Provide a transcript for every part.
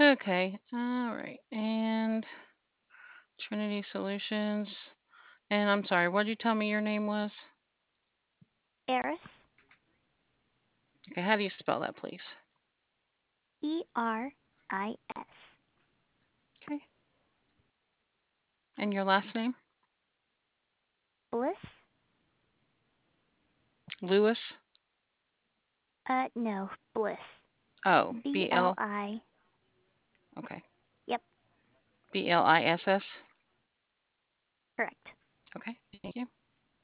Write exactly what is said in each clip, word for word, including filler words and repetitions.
Okay. All right. And Trinity Solutions. And I'm sorry, what did you tell me your name was? Eris, Okay, how do you spell that, please? E R I S. Okay. And your last name? Bliss? Lewis? Uh, no, Bliss. Oh, B B L L. I. Okay. Yep, B L I S S. correct. Okay, thank you.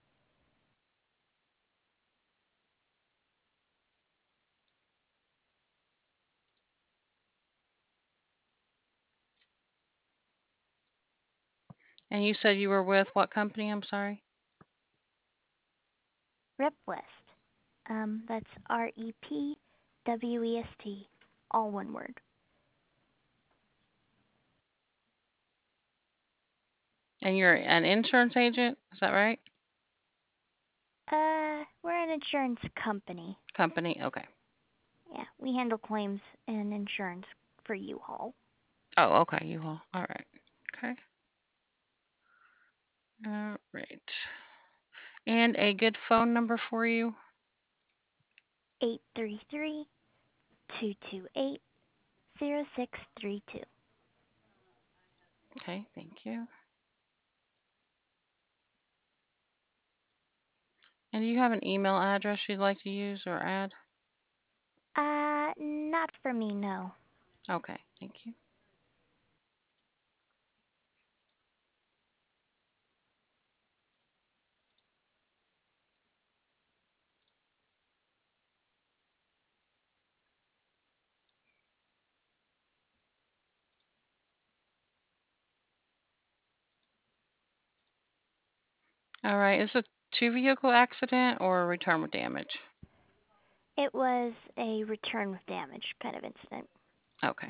And you said you were with what company? I'm sorry. Rep West. Um, that's R E P W E S T, all one word. And you're an insurance agent, is that right? Uh, we're an insurance company. Company, okay. Yeah, we handle claims and insurance for U-Haul. Oh, okay, you all. All right. Okay. All right. And a good phone number for you? eight three three, two two eight, zero six three two. Okay, thank you. And do you have an email address you'd like to use or add? Uh, not for me, no. Okay, thank you. All right, is it a two vehicle accident or a return with damage? It was a return with damage kind of incident. Okay.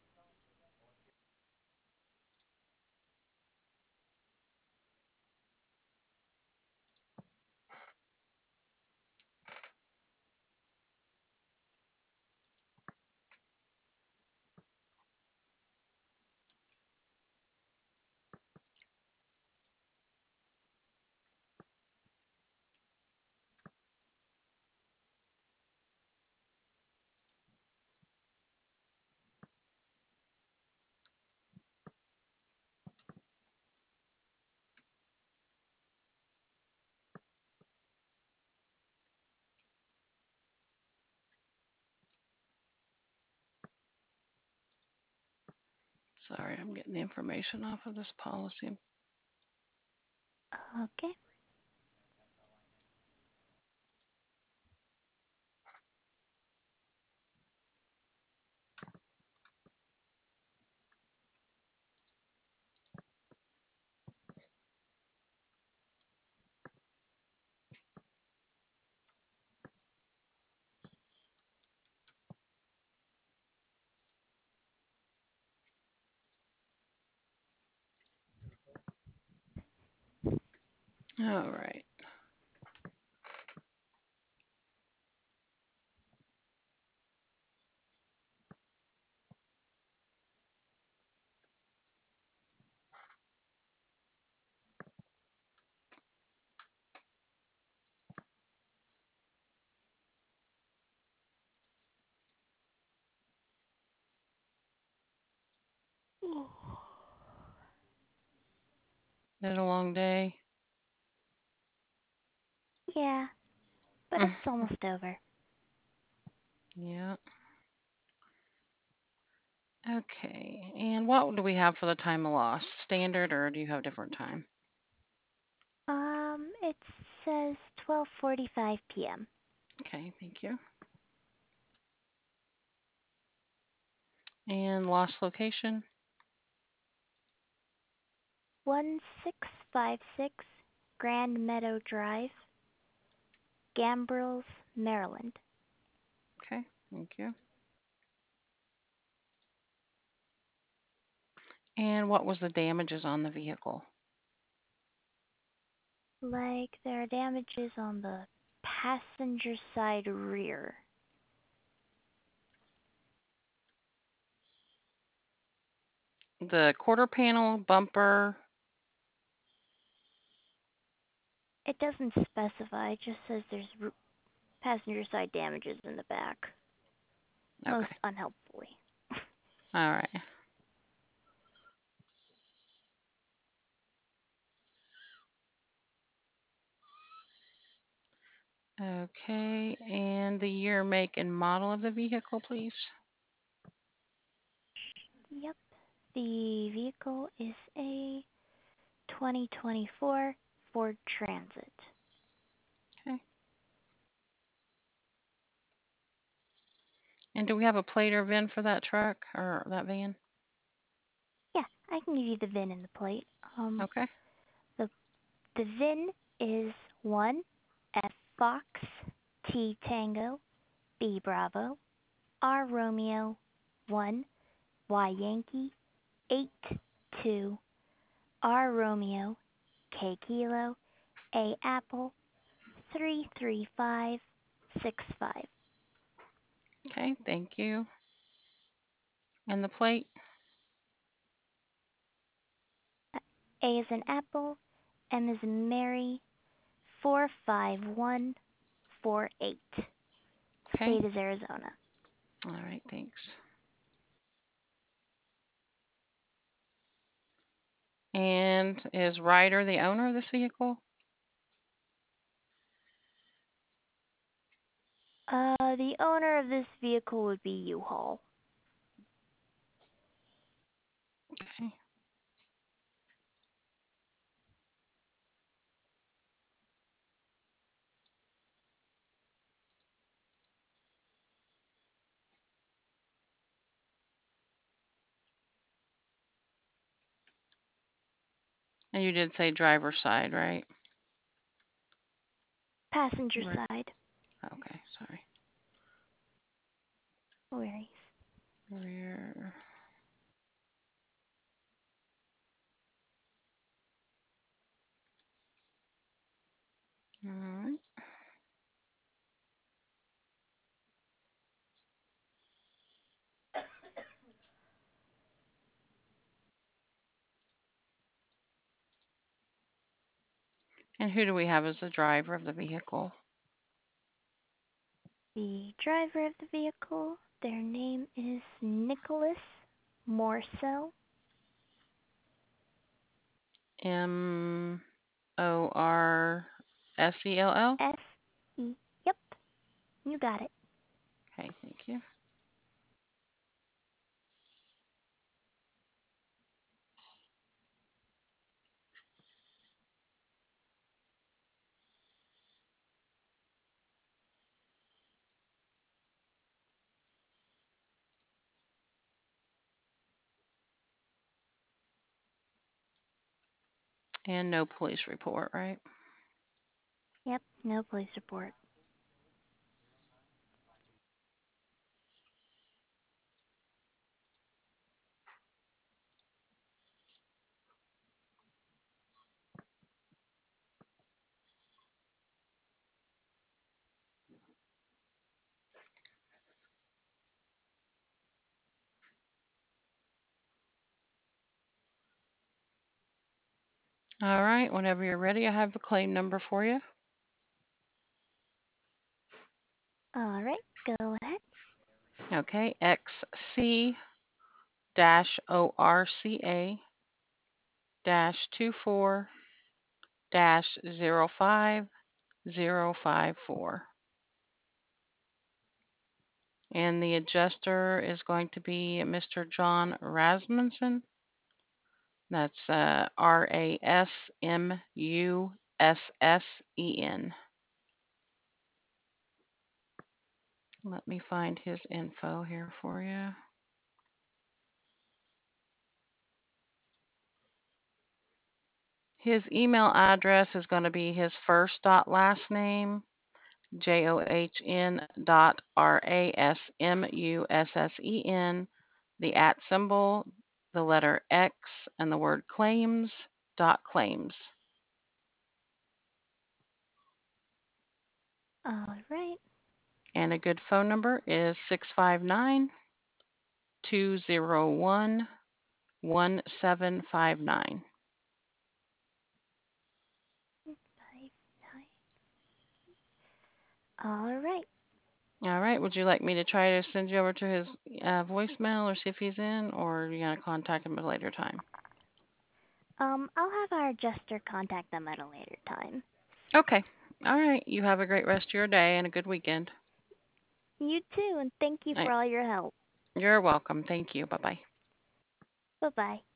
Sorry, I'm getting the information off of this policy. Okay. All right. Been a long day. Yeah, but it's almost over. Yeah. Okay. And what do we have for the time of loss? Standard or do you have different time? Um, it says twelve forty-five p m Okay, thank you. And loss location? one six five six Grand Meadow Drive, Gambrels, Maryland. Okay, thank you. And what was the damages on the vehicle? Like, there are damages on the passenger side rear. The quarter panel, bumper. It doesn't specify, it just says there's r- passenger side damages in the back, most Okay. unhelpfully. All right. Okay. And the year, make, and model of the vehicle, please. Yep. The vehicle is a twenty twenty-four Ford Transit. Okay. And do we have a plate or V I N for that truck or that van? Yeah, I can give you the V I N and the plate. Um, Okay. the the V I N is one F Fox, T Tango, B Bravo, R Romeo, one Y Yankee, eight two, R Romeo, K Kilo, A Apple, three three five six five. Okay. Thank you. And the plate? A is in Apple, M is in Mary, four five one four eight. Okay. State is Arizona. All right. Thanks. And is Ryder the owner of this vehicle? Uh, the owner of this vehicle would be U-Haul. Okay. And you did say driver side, right? Passenger Right. side. Okay. Sorry. No worries. Rear. All right. And who do we have as the driver of the vehicle? The driver of the vehicle, their name is Nicholas Morcell. M O R S E L L? S E. Yep, you got it. Okay. Thank you. And no police report, right? Yep, no police report. All right. Whenever you're ready, I have the claim number for you. All right, go ahead. Okay. X C dash O R C A dash two four dash zero five zero five four. And the adjuster is going to be Mister John Rasmussen. That's uh, R A S M U S S E N. Let me find his info here for you. His email address is going to be his first dot last name, J O H N dot R A S M U S S E N, the at symbol, the letter X, and the word claims dot claims. All right, And a good phone number is six five nine, two zero one, one seven five nine. Five, nine. All right. All right. Would you like me to try to send you over to his uh, voicemail or see if he's in, or are you going to contact him at a later time? Um, I'll have our adjuster contact them at a later time. Okay. All right. You have a great rest of your day and a good weekend. You too, and thank you All for right. all your help. You're welcome. Thank you. Bye bye. Bye bye.